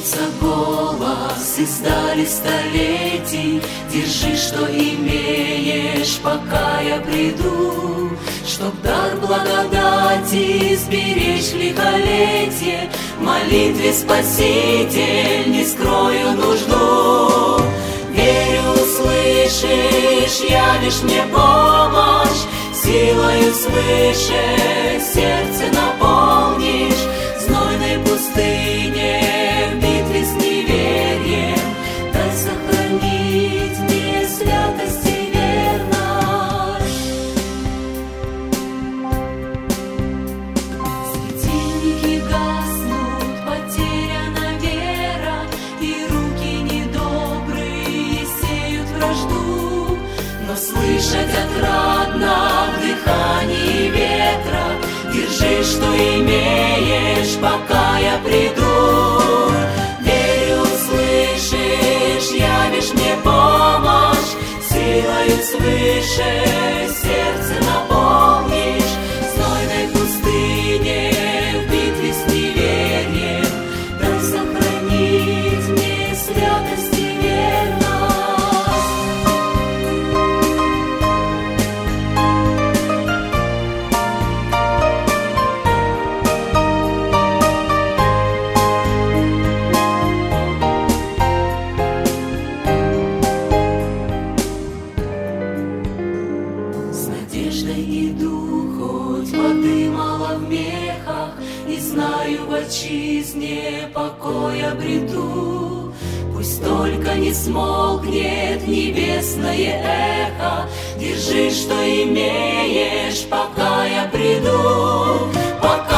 Слышится голос издали столетий: держи, что имеешь, пока я приду. Чтоб дар благодати сберечь лихолетие, в молитве, Спаситель, не скрою нужду. Верю, услышишь, явишь мне помощь, силою свыше сердце наполнишь. В знойной пустыне, в битве с неверием, дай сохранить мне святость и верность. Светильники гаснут, потеряна вера, и руки недобрые сеют вражду. Но слышать отрадно в дыхании ветра: держи, что имеешь, пока я приду. Верю, услышишь, явишь мне помощь, силою свыше сердце наполнишь. В знойной пустыне, в битве с неверием, дай сохранить мне святость и верность. Иду, хоть воды мало в мехах, и знаю, в отчизне покой обрету. Пусть только не смолкнет небесное эхо, держи, что имеешь, пока я приду. Пока